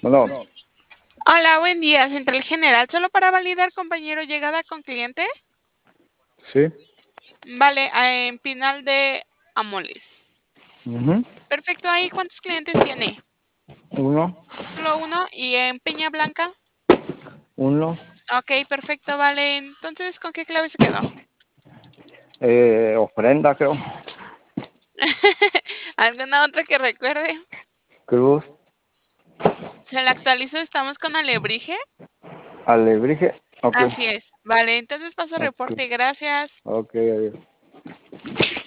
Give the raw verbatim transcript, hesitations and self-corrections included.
Bueno, Hola, buen día. Central General, solo para validar, compañero, llegada con cliente. sí. Vale, eh, en Pinal de Amoles. Ujú. Perfecto, ¿ahí cuántos clientes tiene? Uno, Solo uno. ¿Y en Peña Blanca? uno. Ok, perfecto, vale. Entonces, ¿con qué clave se quedó? Eh, ofrenda, creo. ¿Alguna otra que recuerde? Cruz, Se la actualizo, estamos con Alebrije. alebrije. Ok, Así es. Vale, entonces paso ok, reporte, gracias. ok, adiós.